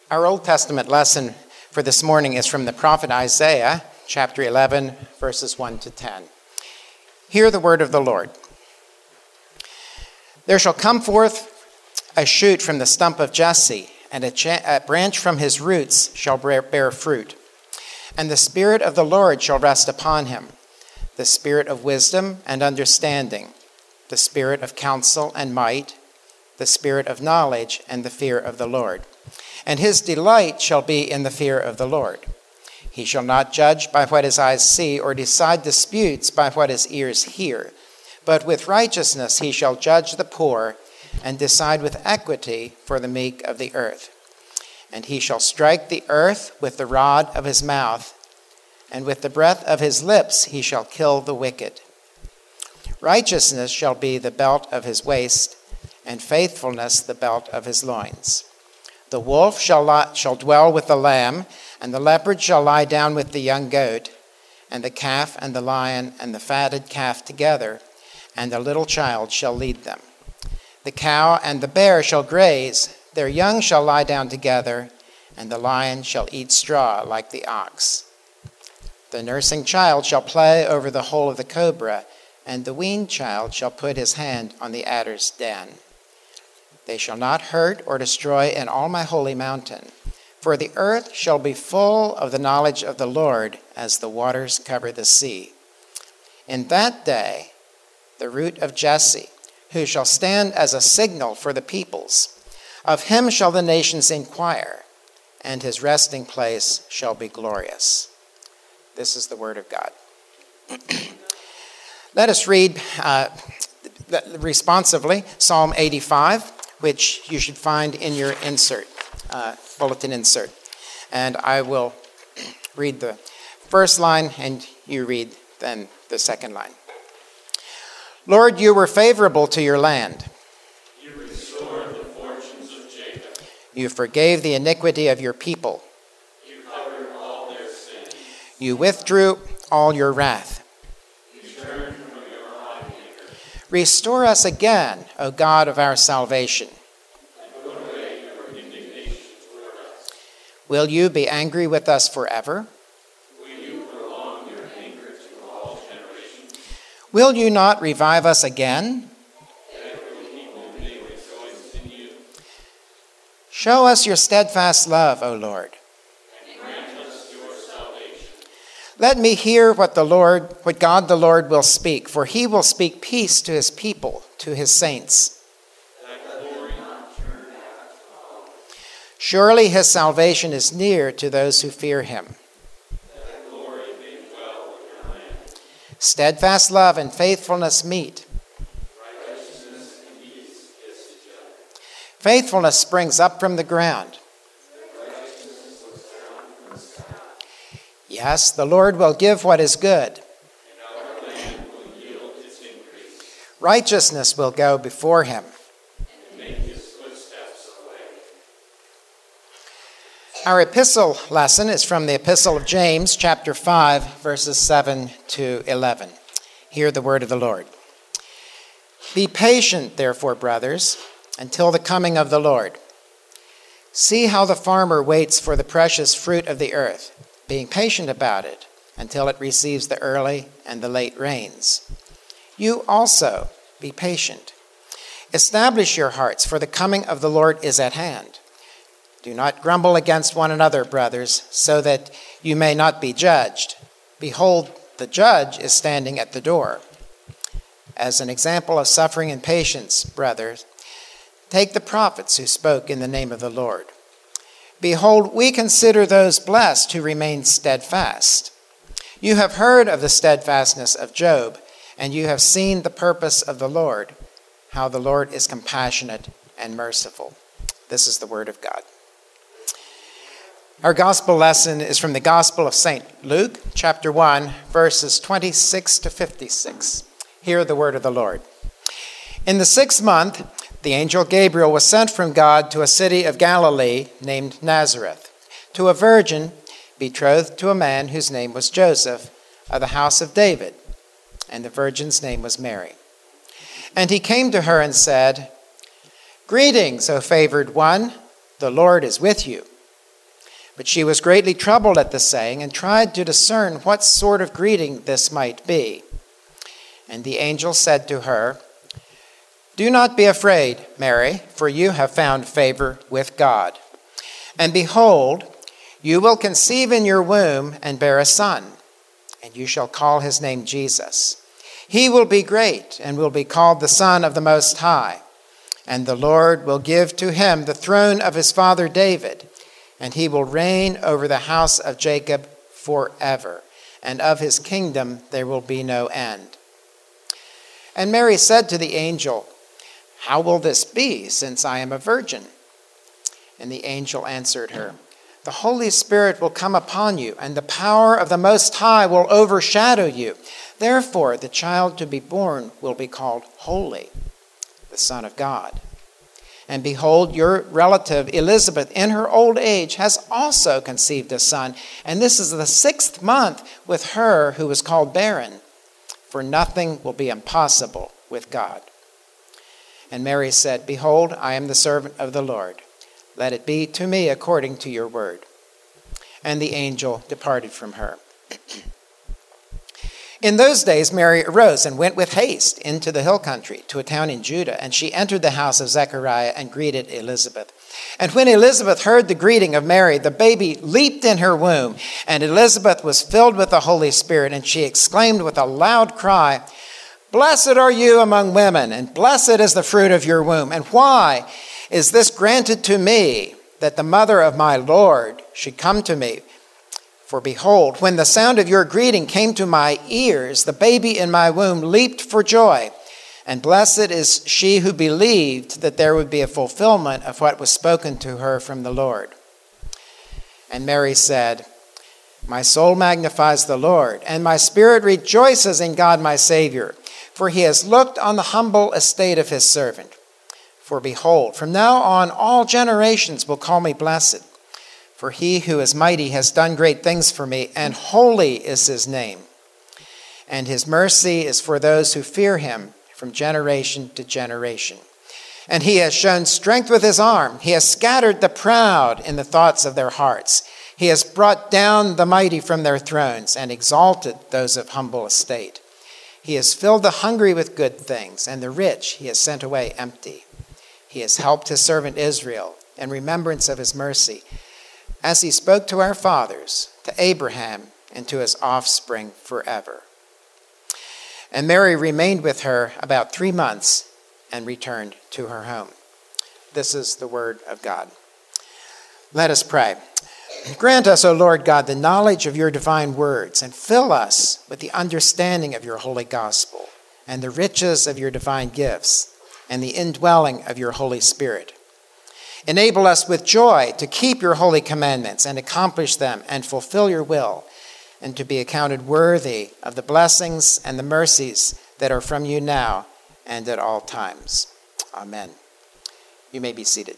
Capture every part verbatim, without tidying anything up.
Our Old Testament lesson for this morning is from the prophet Isaiah, chapter eleven, verses one to ten. Hear the word of the Lord. There shall come forth a shoot from the stump of Jesse, and a, cha- a branch from his roots shall bear, bear fruit. And the Spirit of the Lord shall rest upon him, the Spirit of wisdom and understanding, the Spirit of counsel and might, the Spirit of knowledge and the fear of the Lord. And his delight shall be in the fear of the Lord. He shall not judge by what his eyes see, or decide disputes by what his ears hear. But with righteousness he shall judge the poor, and decide with equity for the meek of the earth. And he shall strike the earth with the rod of his mouth, and with the breath of his lips he shall kill the wicked. Righteousness shall be the belt of his waist, and faithfulness the belt of his loins. The wolf shall, lie, shall dwell with the lamb, and the leopard shall lie down with the young goat, and the calf and the lion and the fatted calf together, and the little child shall lead them. The cow and the bear shall graze, their young shall lie down together, and the lion shall eat straw like the ox. The nursing child shall play over the hole of the cobra, and the weaned child shall put his hand on the adder's den. They shall not hurt or destroy in all my holy mountain, for the earth shall be full of the knowledge of the Lord as the waters cover the sea. In that day, the root of Jesse, who shall stand as a signal for the peoples, of him shall the nations inquire, and his resting place shall be glorious. This is the word of God. Let us read uh, responsively Psalm eighty-five, which you should find in your insert, uh, bulletin insert. And I will read the first line, and you read then the second line. Lord, you were favorable to your land. You restored the fortunes of Jacob. You forgave the iniquity of your people. You covered all their sins. You withdrew all your wrath. Restore us again, O God of our salvation. And put away your indignation toward us. Will you be angry with us forever? Will you prolong your anger to all generations? Will you not revive us again? Every people may rejoice in you. Show us your steadfast love, O Lord. And grant us your salvation. Let me hear what the Lord, what God the Lord will speak, for he will speak peace to his people, to his saints. Let glory not turn back. Surely his salvation is near to those who fear him. Let glory may dwell in your land. Steadfast love and faithfulness meet. Righteousness and peace kiss each other. Faithfulness springs up from the ground. Righteousness looks down from the sky. Yes, the Lord will give what is good. And our land will yield its increase. Righteousness will go before him. And make his footsteps a way. Our epistle lesson is from the Epistle of James, chapter five, verses seven to eleven. Hear the word of the Lord. Be patient, therefore, brothers, until the coming of the Lord. See how the farmer waits for the precious fruit of the earth, being patient about it until it receives the early and the late rains. You also be patient. Establish your hearts, for the coming of the Lord is at hand. Do not grumble against one another, brothers, so that you may not be judged. Behold, the judge is standing at the door. As an example of suffering and patience, brothers, take the prophets who spoke in the name of the Lord. Behold, we consider those blessed who remain steadfast. You have heard of the steadfastness of Job, and you have seen the purpose of the Lord, how the Lord is compassionate and merciful. This is the word of God. Our gospel lesson is from the Gospel of Saint Luke, chapter one, verses twenty-six to fifty-six. Hear the word of the Lord. In the sixth month, the angel Gabriel was sent from God to a city of Galilee named Nazareth, to a virgin betrothed to a man whose name was Joseph, of the house of David, and the virgin's name was Mary. And he came to her and said, Greetings, O favored one, the Lord is with you. But she was greatly troubled at the saying and tried to discern what sort of greeting this might be. And the angel said to her, "Do not be afraid, Mary, for you have found favor with God. And behold, you will conceive in your womb and bear a son, and you shall call his name Jesus. He will be great and will be called the Son of the Most High. And the Lord will give to him the throne of his father David, and he will reign over the house of Jacob forever, and of his kingdom there will be no end." And Mary said to the angel, "How will this be, since I am a virgin?" And the angel answered her, "The Holy Spirit will come upon you, and the power of the Most High will overshadow you. Therefore, the child to be born will be called Holy, the Son of God. And behold, your relative Elizabeth, in her old age, has also conceived a son, and this is the sixth month with her who is called barren, for nothing will be impossible with God." And Mary said, "Behold, I am the servant of the Lord. Let it be to me according to your word." And the angel departed from her. In those days, Mary arose and went with haste into the hill country to a town in Judah, and she entered the house of Zechariah and greeted Elizabeth. And when Elizabeth heard the greeting of Mary, the baby leaped in her womb, and Elizabeth was filled with the Holy Spirit, and she exclaimed with a loud cry, "Blessed are you among women, and blessed is the fruit of your womb. And why is this granted to me, that the mother of my Lord should come to me? For behold, when the sound of your greeting came to my ears, the baby in my womb leaped for joy. And blessed is she who believed that there would be a fulfillment of what was spoken to her from the Lord." And Mary said, "My soul magnifies the Lord, and my spirit rejoices in God my Savior, for he has looked on the humble estate of his servant. For behold, from now on all generations will call me blessed. For he who is mighty has done great things for me, and holy is his name. And his mercy is for those who fear him from generation to generation. And he has shown strength with his arm. He has scattered the proud in the thoughts of their hearts. He has brought down the mighty from their thrones and exalted those of humble estate. He has filled the hungry with good things, and the rich he has sent away empty. He has helped his servant Israel in remembrance of his mercy, as he spoke to our fathers, to Abraham, and to his offspring forever." And Mary remained with her about three months and returned to her home. This is the word of God. Let us pray. Grant us, O Lord God, the knowledge of your divine words, and fill us with the understanding of your holy gospel, and the riches of your divine gifts, and the indwelling of your Holy Spirit. Enable us with joy to keep your holy commandments and accomplish them and fulfill your will, and to be accounted worthy of the blessings and the mercies that are from you now and at all times. Amen. You may be seated.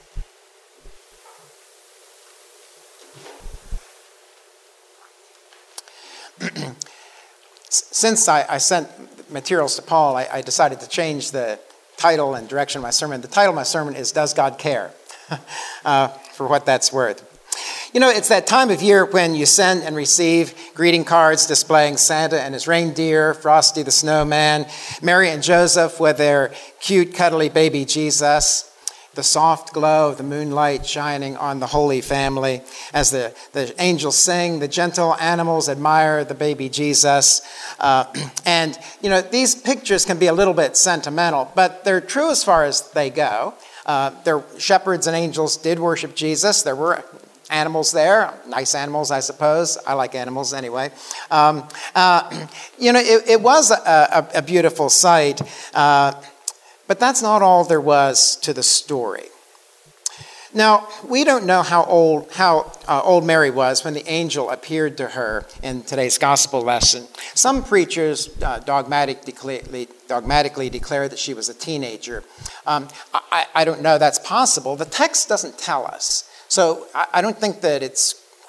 Since I, I sent materials to Paul, I, I decided to change the title and direction of my sermon. The title of my sermon is "Does God Care?" uh, for what that's worth. You know, it's that time of year when you send and receive greeting cards displaying Santa and his reindeer, Frosty the Snowman, Mary and Joseph with their cute, cuddly baby Jesus, the soft glow of the moonlight shining on the Holy Family. As the, the angels sing, the gentle animals admire the baby Jesus. Uh, and, you know, these pictures can be a little bit sentimental, but they're true as far as they go. Uh, their shepherds and angels did worship Jesus. There were animals there, nice animals, I suppose. I like animals anyway. Um, uh, you know, it, it was a, a, a beautiful sight. Uh, But that's not all there was to the story. Now, we don't know how old how uh, old Mary was when the angel appeared to her in today's gospel lesson. Some preachers uh, dogmatically, dogmatically declare that she was a teenager. Um, I, I don't know that's possible. The text doesn't tell us. So I, I don't think that it's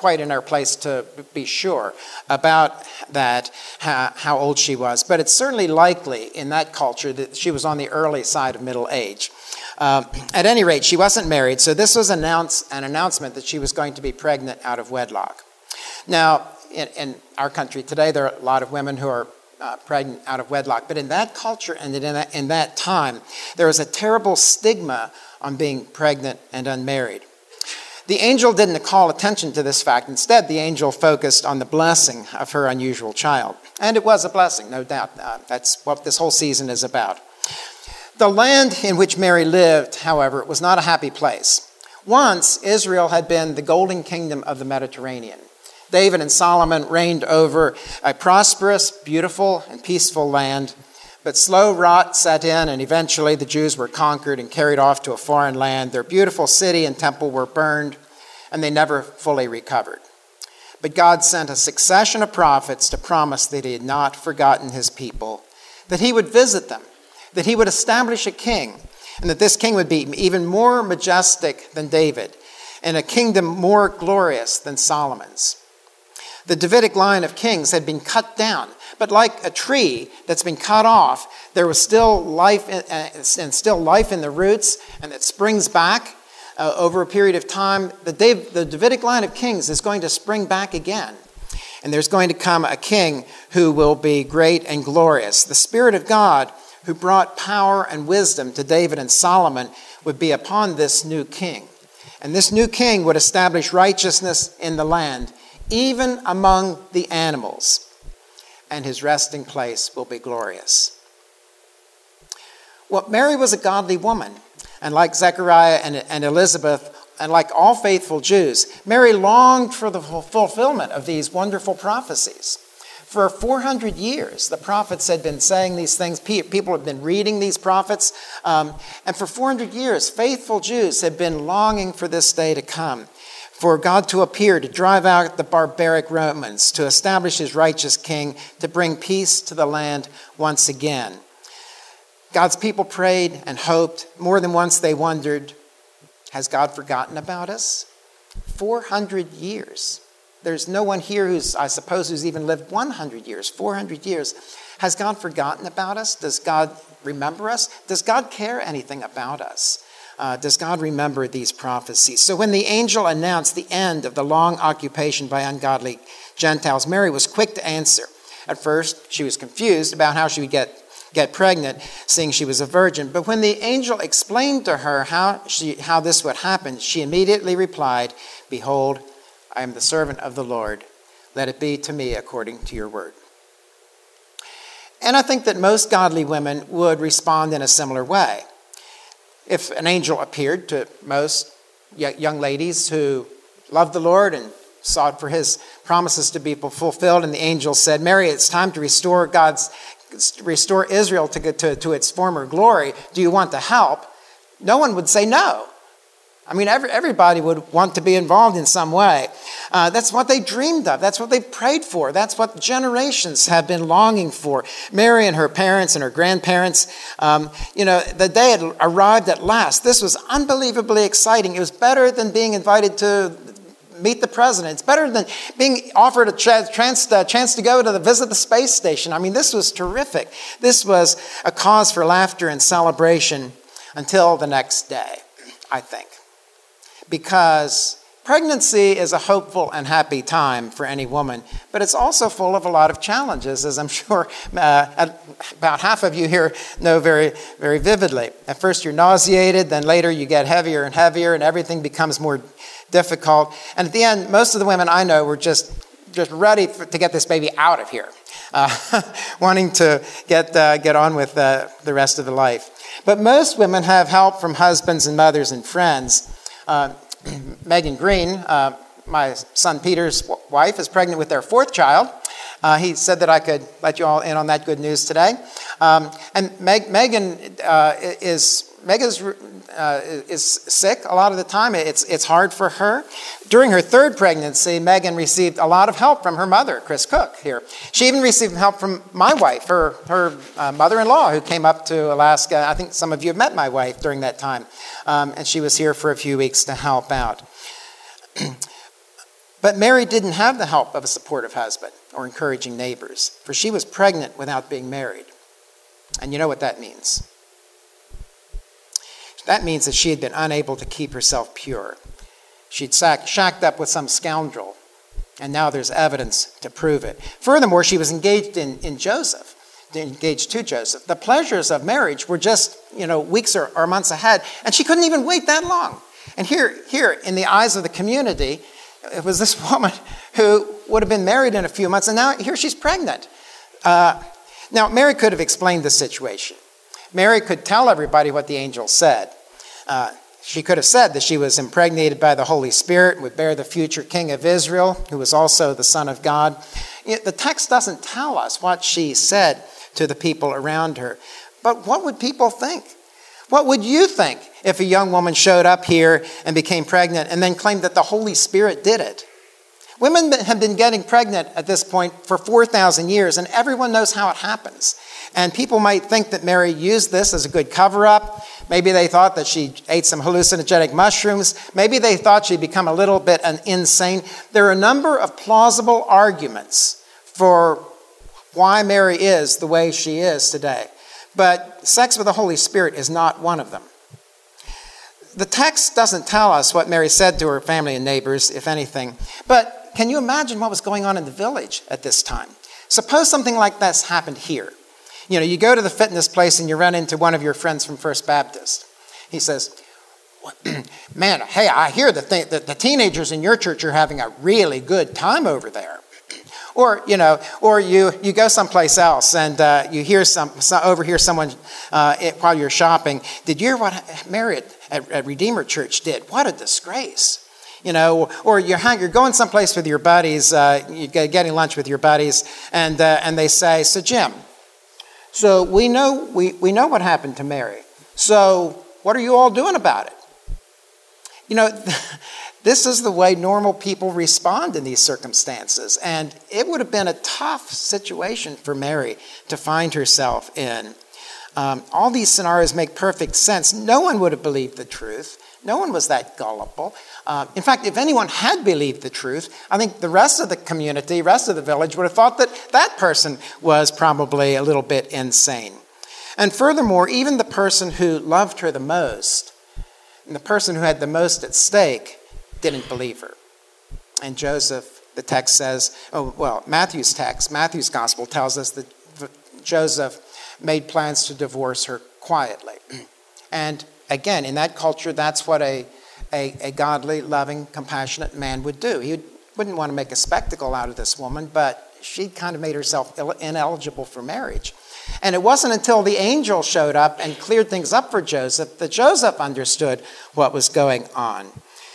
quite in our place to be sure about that, how, how old she was. But it's certainly likely in that culture that she was on the early side of middle age. Uh, at any rate, she wasn't married, so this was announce, an announcement that she was going to be pregnant out of wedlock. Now, in, in our country today, there are a lot of women who are uh, pregnant out of wedlock. But in that culture and in that, in that time, there was a terrible stigma on being pregnant and unmarried. The angel didn't call attention to this fact. Instead, the angel focused on the blessing of her unusual child. And it was a blessing, no doubt. Uh, that's what this whole season is about. The land in which Mary lived, however, was not a happy place. Once, Israel had been the golden kingdom of the Mediterranean. David and Solomon reigned over a prosperous, beautiful, and peaceful land. But slow rot set in, and eventually the Jews were conquered and carried off to a foreign land. Their beautiful city and temple were burned, and they never fully recovered. But God sent a succession of prophets to promise that he had not forgotten his people, that he would visit them, that he would establish a king, and that this king would be even more majestic than David, and a kingdom more glorious than Solomon's. The Davidic line of kings had been cut down, but like a tree that's been cut off, there was still life in, uh, and still life in the roots, and it springs back uh, over a period of time. The, Dav- the Davidic line of kings is going to spring back again, and there's going to come a king who will be great and glorious. The Spirit of God, who brought power and wisdom to David and Solomon, would be upon this new king. And this new king would establish righteousness in the land, even among the animals. And his resting place will be glorious. Well, Mary was a godly woman. And like Zechariah and, and Elizabeth, and like all faithful Jews, Mary longed for the fulfillment of these wonderful prophecies. For four hundred years, the prophets had been saying these things. People had been reading these prophets. Um, and for four hundred years, faithful Jews had been longing for this day to come, for God to appear, to drive out the barbaric Romans, to establish his righteous king, to bring peace to the land once again. God's people prayed and hoped. More than once they wondered, has God forgotten about us? four hundred years. There's no one here who's, I suppose, who's even lived one hundred years, four hundred years. Has God forgotten about us? Does God remember us? Does God care anything about us? Uh, does God remember these prophecies? So when the angel announced the end of the long occupation by ungodly Gentiles, Mary was quick to answer. At first, she was confused about how she would get, get pregnant, seeing she was a virgin. But when the angel explained to her how, she, how this would happen, she immediately replied, "Behold, I am the servant of the Lord. Let it be to me according to your word." And I think that most godly women would respond in a similar way. If an angel appeared to most young ladies who loved the Lord and sought for his promises to be fulfilled, and the angel said, "Mary, it's time to restore God's, restore Israel to, to, to its former glory. Do you want to help?" No one would say no. I mean, every, everybody would want to be involved in some way. Uh, that's what they dreamed of. That's what they prayed for. That's what generations have been longing for. Mary and her parents and her grandparents, um, you know, the day had arrived at last. This was unbelievably exciting. It was better than being invited to meet the president. It's better than being offered a ch- chance, uh, chance to go to the, visit the space station. I mean, this was terrific. This was a cause for laughter and celebration until the next day, I think. Because pregnancy is a hopeful and happy time for any woman, but it's also full of a lot of challenges, as I'm sure uh, about half of you here know very, very vividly. At first you're nauseated, then later you get heavier and heavier, and everything becomes more difficult. And at the end, most of the women I know were just, just ready for, to get this baby out of here, uh, wanting to get, uh, get on with uh, the rest of the life. But most women have help from husbands and mothers and friends. Uh, Megan Green, uh, my son Peter's w- wife, is pregnant with their fourth child. Uh, he said that I could let you all in on that good news today. Um, and Meg- Megan uh, is Megan's uh, is sick a lot of the time. It's it's hard for her. During her third pregnancy, Megan received a lot of help from her mother, Chris Cook, here. She even received help from my wife, her her uh, mother-in-law, who came up to Alaska. I think some of you have met my wife during that time. Um, and she was here for a few weeks to help out. But Mary didn't have the help of a supportive husband or encouraging neighbors, for she was pregnant without being married. And you know what that means? That means that she had been unable to keep herself pure. She'd sack, shacked up with some scoundrel, and now there's evidence to prove it. Furthermore, she was engaged in, in Joseph, engaged to Joseph. The pleasures of marriage were just, you know, weeks or, or months ahead, and she couldn't even wait that long. And here, here, in the eyes of the community, it was this woman who would have been married in a few months, and now here she's pregnant. Uh, now, Mary could have explained the situation. Mary could tell everybody what the angel said. Uh, she could have said that she was impregnated by the Holy Spirit, would bear the future king of Israel, who was also the Son of God. The text doesn't tell us what she said to the people around her. But what would people think? What would you think if a young woman showed up here and became pregnant and then claimed that the Holy Spirit did it? Women have been getting pregnant at this point for four thousand years, and everyone knows how it happens. And people might think that Mary used this as a good cover-up. Maybe they thought that she ate some hallucinogenic mushrooms. Maybe they thought she'd become a little bit insane. There are a number of plausible arguments for why Mary is the way she is today. But sex with the Holy Spirit is not one of them. The text doesn't tell us what Mary said to her family and neighbors, if anything. But can you imagine what was going on in the village at this time? Suppose something like this happened here. You know, you go to the fitness place and you run into one of your friends from First Baptist. He says, man, hey, I hear that the, the teenagers in your church are having a really good time over there. Or, you know, or you, you go someplace else and uh, you hear some, some overhear someone uh, it, while you're shopping. Did you hear what Mary at, at Redeemer Church did? What a disgrace. You know, or you're, you're going someplace with your buddies, uh, you're getting lunch with your buddies, and uh, and they say, so Jim, so we know we, we know what happened to Mary. So what are you all doing about it? You know, this is the way normal people respond in these circumstances. And it would have been a tough situation for Mary to find herself in. Um, all these scenarios make perfect sense. No one would have believed the truth. No one was that gullible. Uh, in fact, if anyone had believed the truth, I think the rest of the community, the rest of the village would have thought that that person was probably a little bit insane. And furthermore, even the person who loved her the most, and the person who had the most at stake, didn't believe her. And Joseph, the text says, oh, well, Matthew's text, Matthew's gospel tells us that Joseph made plans to divorce her quietly. And again, in that culture, that's what a, a, a godly, loving, compassionate man would do. He wouldn't want to make a spectacle out of this woman, but she kind of made herself ineligible for marriage. And it wasn't until the angel showed up and cleared things up for Joseph that Joseph understood what was going on.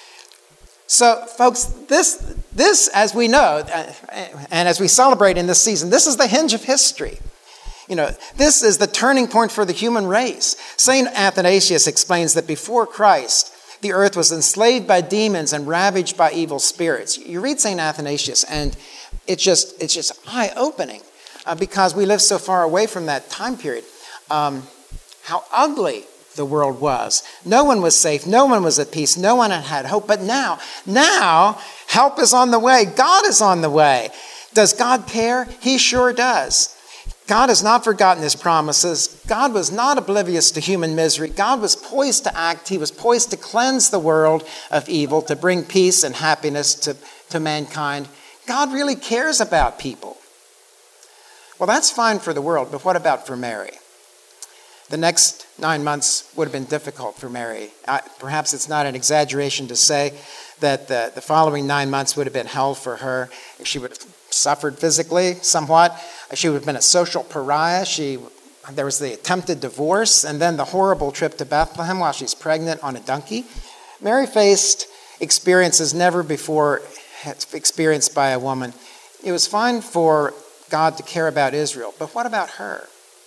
So, folks, this, this, as we know, and as we celebrate in this season, this is the hinge of history. You know, this is the turning point for the human race. Saint Athanasius explains that before Christ, the earth was enslaved by demons and ravaged by evil spirits. You read Saint Athanasius, and it's just it's just eye-opening uh, because we live so far away from that time period. Um, how ugly the world was. No one was safe. No one was at peace. No one had hope. But now, now, help is on the way. God is on the way. Does God care? He sure does. God has not forgotten his promises. God was not oblivious to human misery. God was poised to act. He was poised to cleanse the world of evil, to bring peace and happiness to, to mankind. God really cares about people. Well, that's fine for the world, but what about for Mary? The next nine months would have been difficult for Mary. Uh, perhaps it's not an exaggeration to say that the, the following nine months would have been hell for her. She would have suffered physically somewhat. She would have been a social pariah. She, there was the attempted divorce and then the horrible trip to Bethlehem while she's pregnant on a donkey. Mary faced experiences never before experienced by a woman. It was fine for God to care about Israel, but what about her?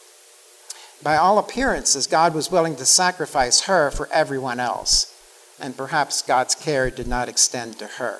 By all appearances, God was willing to sacrifice her for everyone else, and perhaps God's care did not extend to her.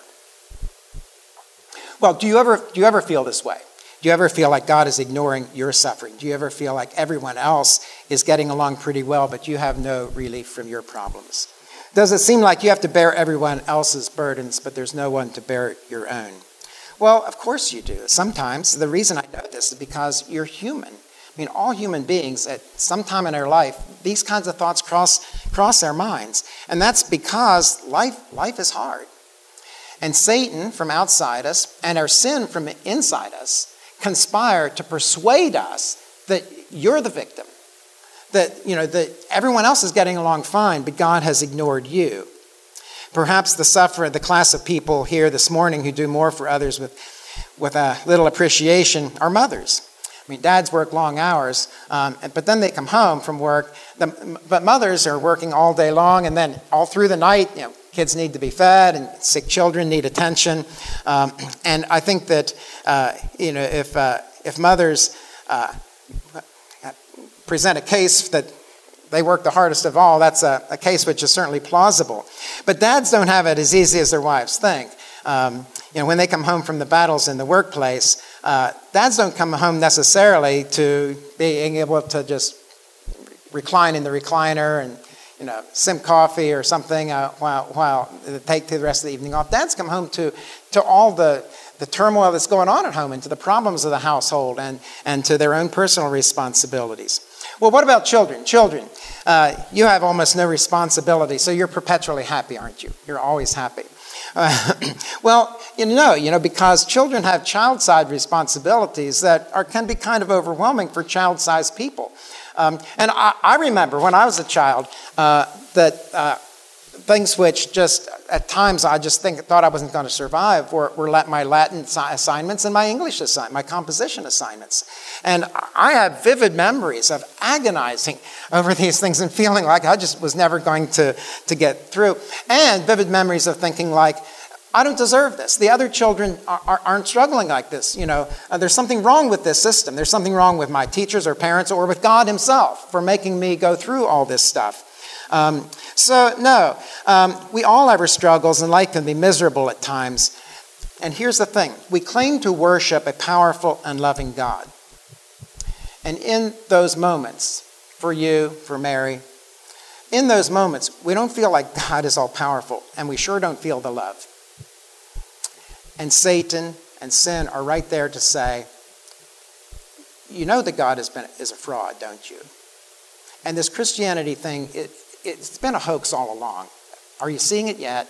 Well, do you ever do you ever feel this way? Do you ever feel like God is ignoring your suffering? Do you ever feel like everyone else is getting along pretty well, but you have no relief from your problems? Does it seem like you have to bear everyone else's burdens, but there's no one to bear your own? Well, of course you do. Sometimes. The reason I know this is because you're human. I mean, all human beings at some time in their life, these kinds of thoughts cross cross their minds. And that's because life, life is hard. And Satan from outside us and our sin from inside us conspire to persuade us that you're the victim. That, you know, that everyone else is getting along fine, but God has ignored you. Perhaps the sufferer, the class of people here this morning who do more for others with, with a little appreciation are mothers. I mean, dads work long hours, um, but then they come home from work. The, but mothers are working all day long, and then all through the night, you know, kids need to be fed, and sick children need attention. Um, and I think that, uh, you know, if uh, if mothers uh, present a case that they work the hardest of all, that's a, a case which is certainly plausible. But dads don't have it as easy as their wives think. Um, you know, when they come home from the battles in the workplace, uh, dads don't come home necessarily to being able to just recline in the recliner and, you know, sim coffee or something uh, while while they take the rest of the evening off. Dads come home to to all the the turmoil that's going on at home and to the problems of the household and and to their own personal responsibilities. Well, what about children? Children, uh, you have almost no responsibility, so you're perpetually happy, aren't you? You're always happy. Uh, well, you know, you know, because children have child-side responsibilities that are can be kind of overwhelming for child-sized people. Um, and I, I remember when I was a child uh, that uh, things which just at times I just think thought I wasn't going to survive were, were my Latin assignments and my English assignments, my composition assignments. And I have vivid memories of agonizing over these things and feeling like I just was never going to, to get through. And vivid memories of thinking like, I don't deserve this. The other children are, are, aren't struggling like this. You know, uh, there's something wrong with this system. There's something wrong with my teachers or parents or with God himself for making me go through all this stuff. Um, so, no, um, we all have our struggles and life can be miserable at times. And here's the thing. We claim to worship a powerful and loving God. And in those moments, for you, for Mary, in those moments, we don't feel like God is all powerful, and we sure don't feel the love. And Satan and sin are right there to say, you know that God has been, is a fraud, don't you? And this Christianity thing, it, it's been a hoax all along. Are you seeing it yet?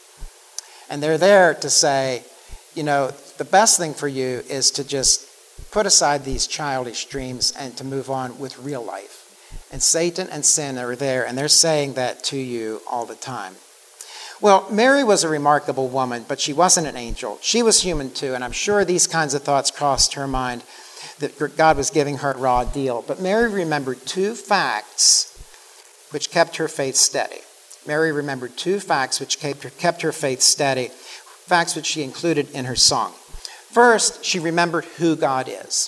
And they're there to say, you know, the best thing for you is to just put aside these childish dreams and to move on with real life. And Satan and sin are there, and they're saying that to you all the time. Well, Mary was a remarkable woman, but she wasn't an angel. She was human too, and I'm sure these kinds of thoughts crossed her mind, that God was giving her a raw deal. But Mary remembered two facts which kept her faith steady. Mary remembered two facts which kept her, kept her faith steady, facts which she included in her song. First, she remembered who God is.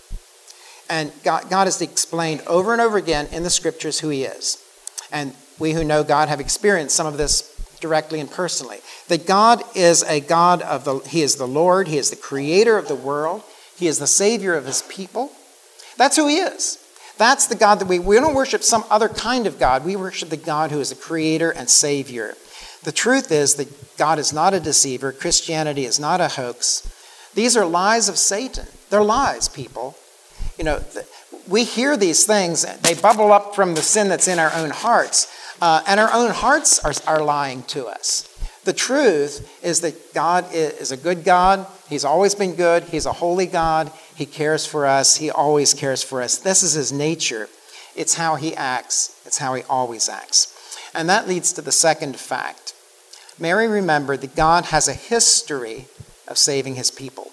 And God, God has explained over and over again in the scriptures who he is. And we who know God have experienced some of this directly and personally. That God is a God of the, he is the Lord, he is the creator of the world, he is the savior of his people. That's who he is. That's the God that we, we don't worship some other kind of God. We worship the God who is a creator and savior. The truth is that God is not a deceiver. Christianity is not a hoax. These are lies of Satan. They're lies, people. You know, we hear these things, they bubble up from the sin that's in our own hearts, uh, and our own hearts are, are lying to us. The truth is that God is a good God. He's always been good. He's a holy God. He cares for us. He always cares for us. This is his nature. It's how he acts. It's how he always acts. And that leads to the second fact. Mary remembered that God has a history of saving his people.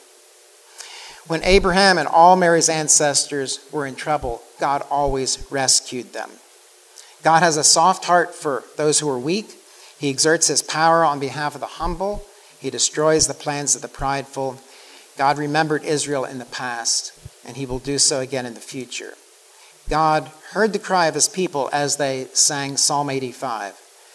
When Abraham and all Mary's ancestors were in trouble, God always rescued them. God has a soft heart for those who are weak. He exerts his power on behalf of the humble. He destroys the plans of the prideful. God remembered Israel in the past, and he will do so again in the future. God heard the cry of his people as they sang Psalm eighty-five.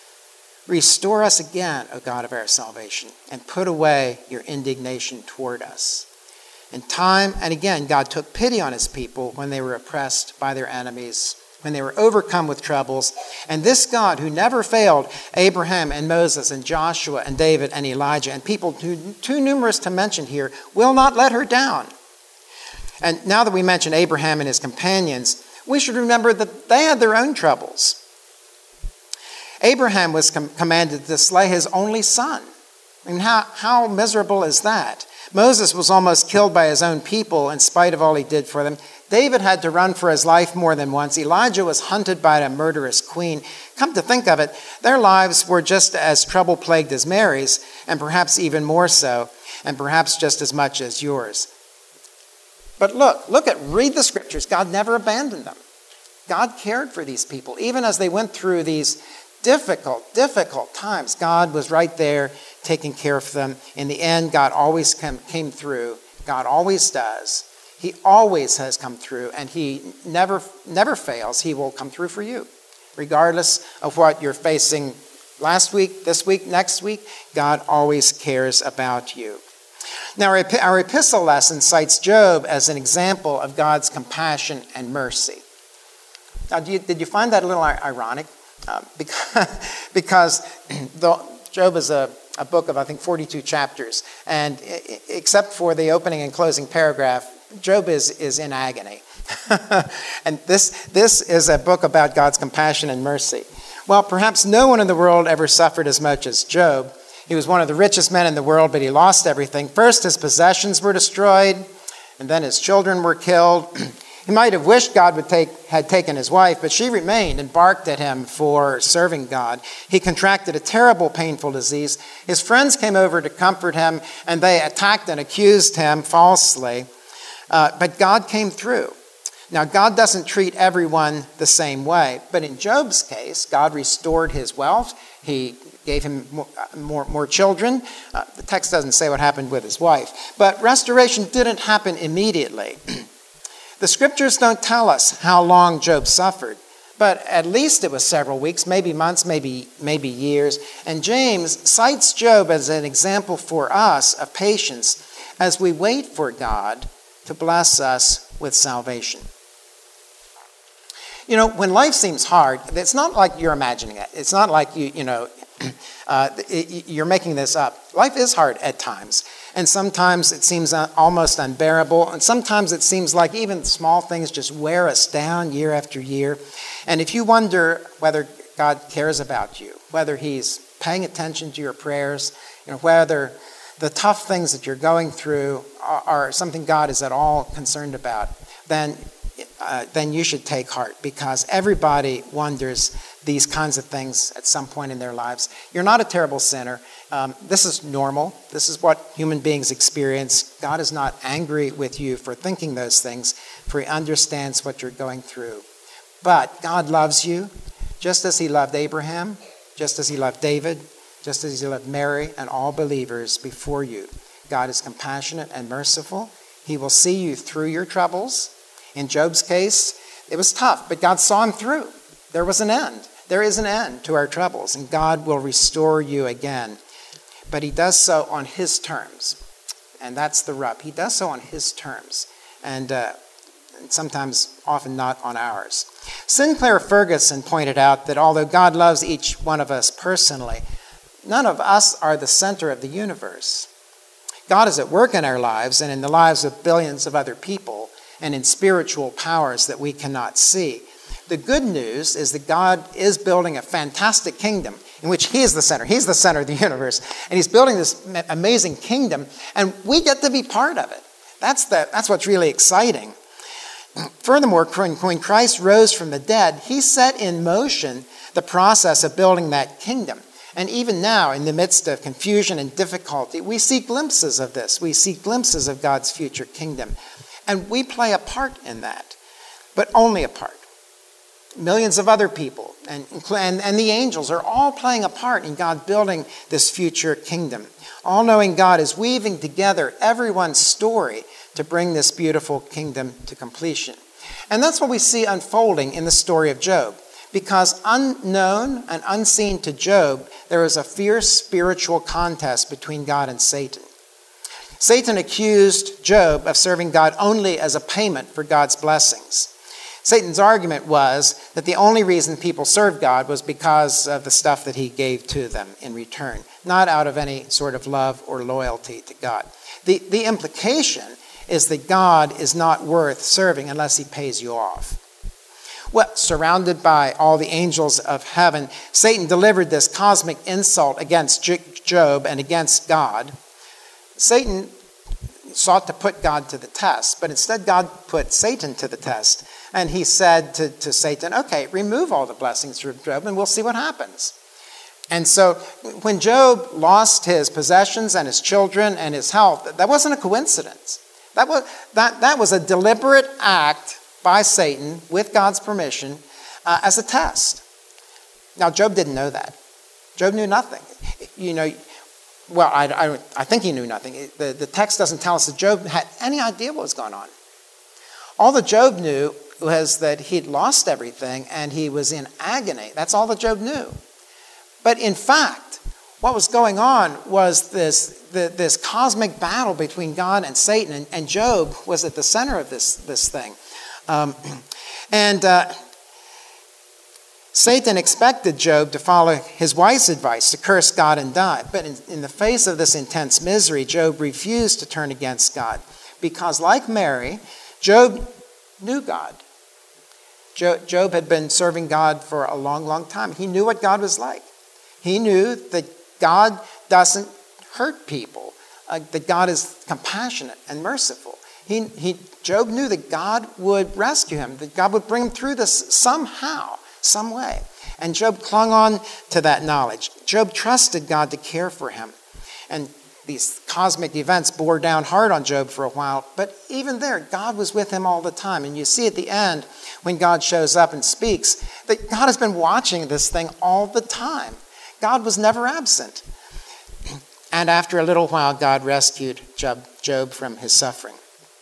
Restore us again, O God of our salvation, and put away your indignation toward us. And time and again, God took pity on his people when they were oppressed by their enemies, when they were overcome with troubles. And this God who never failed Abraham and Moses and Joshua and David and Elijah and people too, too numerous to mention here will not let her down. And now that we mention Abraham and his companions, we should remember that they had their own troubles. Abraham was com- commanded to slay his only son. I mean, how, how miserable is that? Moses was almost killed by his own people in spite of all he did for them. David had to run for his life more than once. Elijah was hunted by a murderous queen. Come to think of it, their lives were just as trouble-plagued as Mary's, and perhaps even more so, and perhaps just as much as yours. But look, look at, read the scriptures. God never abandoned them. God cared for these people. Even as they went through these difficult, difficult times, God was right there taking care of them. In the end, God always came, came through. God always does. He always has come through, and he never, never fails. He will come through for you. Regardless of what you're facing last week, this week, next week, God always cares about you. Now, our, our epistle lesson cites Job as an example of God's compassion and mercy. Now, do you, did you find that a little ironic? Uh, because because the, Job is a, a book of, I think, forty-two chapters, and except for the opening and closing paragraph, Job is, is in agony. And this, this is a book about God's compassion and mercy. Well, perhaps no one in the world ever suffered as much as Job. He was one of the richest men in the world, but he lost everything. First, his possessions were destroyed, and then his children were killed. He might have wished God would take, had taken his wife, but she remained and barked at him for serving God. He contracted a terrible, painful disease. His friends came over to comfort him, and they attacked and accused him falsely. Uh, but God came through. Now, God doesn't treat everyone the same way, but in Job's case, God restored his wealth. He gave him more, more, more children. Uh, the text doesn't say what happened with his wife, but restoration didn't happen immediately. The scriptures don't tell us how long Job suffered, but at least it was several weeks, maybe months, maybe, maybe years. And James cites Job as an example for us of patience as we wait for God to bless us with salvation. You know, when life seems hard, it's not like you're imagining it. It's not like you, you know, uh, it, you're making this up. Life is hard at times. And sometimes it seems almost unbearable. And sometimes it seems like even small things just wear us down year after year. And if you wonder whether God cares about you, whether he's paying attention to your prayers, you know, whether the tough things that you're going through are, are something God is at all concerned about, then uh, then you should take heart, because everybody wonders these kinds of things at some point in their lives. You're not a terrible sinner. Um, this is normal. This is what human beings experience. God is not angry with you for thinking those things, for he understands what you're going through. But God loves you just as he loved Abraham, just as he loved David, just as he loved Mary and all believers before you. God is compassionate and merciful. He will see you through your troubles. In Job's case, it was tough, but God saw him through. There was an end. There is an end to our troubles, and God will restore you again. But he does so on his terms. And that's the rub. He does so on his terms. And uh, sometimes, often not on ours. Sinclair Ferguson pointed out that although God loves each one of us personally, none of us are the center of the universe. God is at work in our lives and in the lives of billions of other people and in spiritual powers that we cannot see. The good news is that God is building a fantastic kingdom in which he is the center. He's the center of the universe. And he's building this amazing kingdom, and we get to be part of it. That's, the, that's what's really exciting. Furthermore, when Christ rose from the dead, he set in motion the process of building that kingdom. And even now, in the midst of confusion and difficulty, we see glimpses of this. We see glimpses of God's future kingdom. And we play a part in that, but only a part. Millions of other people and, and, and the angels are all playing a part in God building this future kingdom. All-knowing God is weaving together everyone's story to bring this beautiful kingdom to completion. And that's what we see unfolding in the story of Job. Because unknown and unseen to Job, there is a fierce spiritual contest between God and Satan. Satan accused Job of serving God only as a payment for God's blessings. Satan's argument was that the only reason people served God was because of the stuff that he gave to them in return, not out of any sort of love or loyalty to God. The, the implication is that God is not worth serving unless he pays you off. Well, surrounded by all the angels of heaven, Satan delivered this cosmic insult against Job and against God. Satan sought to put God to the test, but instead God put Satan to the test. And he said to, to Satan, okay, remove all the blessings from Job and we'll see what happens. And so when Job lost his possessions and his children and his health, that wasn't a coincidence. That was, that, that was a deliberate act by Satan, with God's permission, uh, as a test. Now, Job didn't know that. Job knew nothing. You know, well, I, I, I think he knew nothing. The, the text doesn't tell us that Job had any idea what was going on. All that Job knew was that he'd lost everything and he was in agony. That's all that Job knew. But in fact, what was going on was this, the, this cosmic battle between God and Satan, and, and Job was at the center of this, this thing. Um, and uh, Satan expected Job to follow his wife's advice, to curse God and die. But in, in the face of this intense misery, Job refused to turn against God. Because like Mary, Job knew God. Jo- Job had been serving God for a long, long time. He knew what God was like. He knew that God doesn't hurt people, uh, that God is compassionate and merciful. He, he, Job knew that God would rescue him, that God would bring him through this somehow, some way. And Job clung on to that knowledge. Job trusted God to care for him. And these cosmic events bore down hard on Job for a while, but even there, God was with him all the time. And you see at the end, when God shows up and speaks, that God has been watching this thing all the time. God was never absent. And after a little while, God rescued Job, Job from his suffering.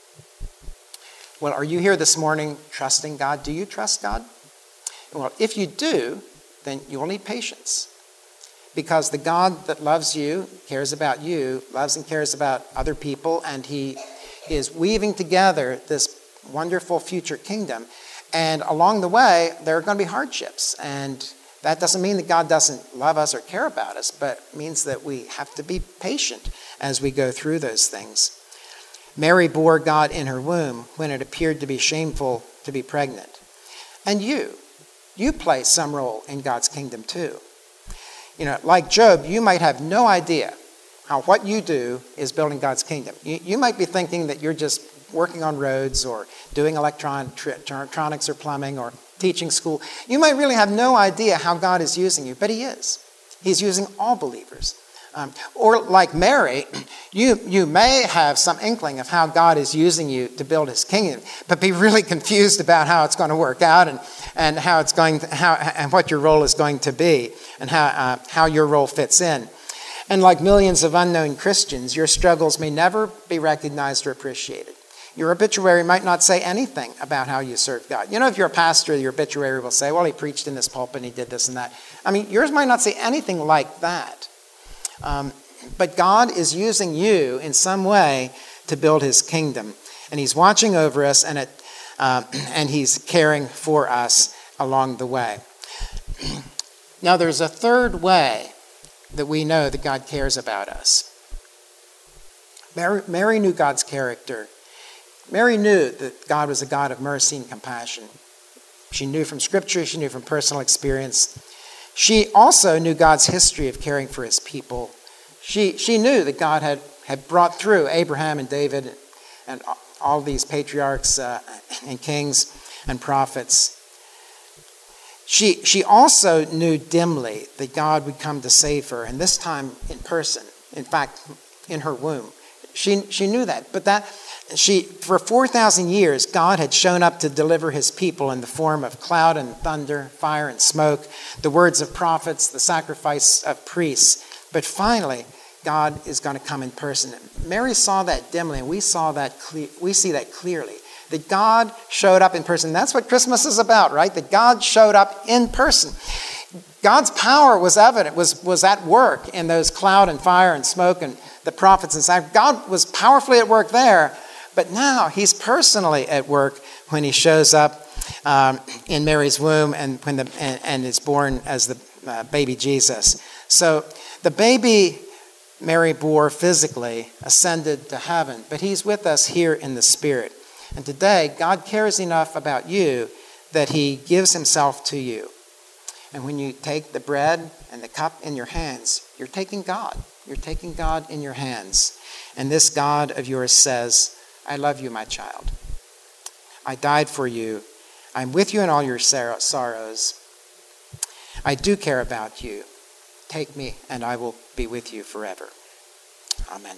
Well, are you here this morning trusting God? Do you trust God? Well, if you do, then you will need patience. Because the God that loves you, cares about you, loves and cares about other people, and he is weaving together this wonderful future kingdom. And along the way, there are going to be hardships. And that doesn't mean that God doesn't love us or care about us, but it means that we have to be patient as we go through those things. Mary bore God in her womb when it appeared to be shameful to be pregnant. And you, you play some role in God's kingdom too. You know, like Job, you might have no idea how what you do is building God's kingdom. You, you might be thinking that you're just working on roads or doing electron, electronics or plumbing or teaching school. You might really have no idea how God is using you, but he is. He's using all believers. Um, or like Mary, you, you may have some inkling of how God is using you to build his kingdom, but be really confused about how it's going to work out and, and how it's going to, how, and what your role is going to be and how, uh, how your role fits in. And like millions of unknown Christians, your struggles may never be recognized or appreciated. Your obituary might not say anything about how you serve God. You know, if you're a pastor, your obituary will say, well, he preached in this pulpit and he did this and that. I mean, yours might not say anything like that. Um, but God is using you in some way to build his kingdom. And he's watching over us and, it, uh, and he's caring for us along the way. Now, there's a third way that we know that God cares about us. Mary, Mary knew God's character. Mary knew that God was a God of mercy and compassion. She knew from Scripture, she knew from personal experience. She also knew God's history of caring for his people. She, she knew that God had, had brought through Abraham and David and all these patriarchs uh, and kings and prophets. She, she also knew dimly that God would come to save her, and this time in person, in fact, in her womb. She, she knew that, but that she for four thousand years, God had shown up to deliver his people in the form of cloud and thunder, fire and smoke, the words of prophets, the sacrifice of priests. But finally, God is going to come in person. Mary saw that dimly, and we saw that cle- we see that clearly. That God showed up in person. That's what Christmas is about, right? That God showed up in person. God's power was evident, was, was at work in those cloud and fire and smoke and the prophets and sacrifice. God was powerfully at work there, but now he's personally at work when he shows up um, in Mary's womb and when the and, and is born as the uh, baby Jesus. So the baby Mary bore physically ascended to heaven, but he's with us here in the spirit. And today, God cares enough about you that he gives himself to you. And when you take the bread and the cup in your hands, you're taking God. You're taking God in your hands. And this God of yours says, I love you, my child. I died for you. I'm with you in all your sorrows. I do care about you. Take me, and I will be with you forever. Amen.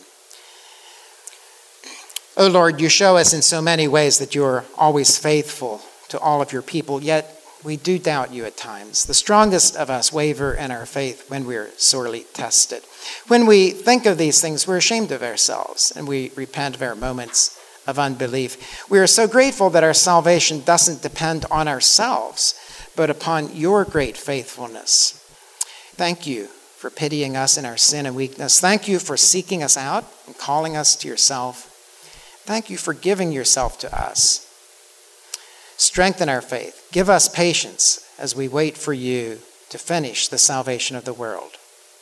O Lord, you show us in so many ways that you are always faithful to all of your people, yet we do doubt you at times. The strongest of us waver in our faith when we're sorely tested. When we think of these things, we're ashamed of ourselves, and we repent of our moments of unbelief. We are so grateful that our salvation doesn't depend on ourselves, but upon your great faithfulness. Thank you for pitying us in our sin and weakness. Thank you for seeking us out and calling us to yourself. Thank you for giving yourself to us. Strengthen our faith. Give us patience as we wait for you to finish the salvation of the world.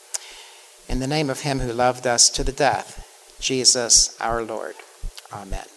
In the name of him who loved us to the death, Jesus our Lord. Amen.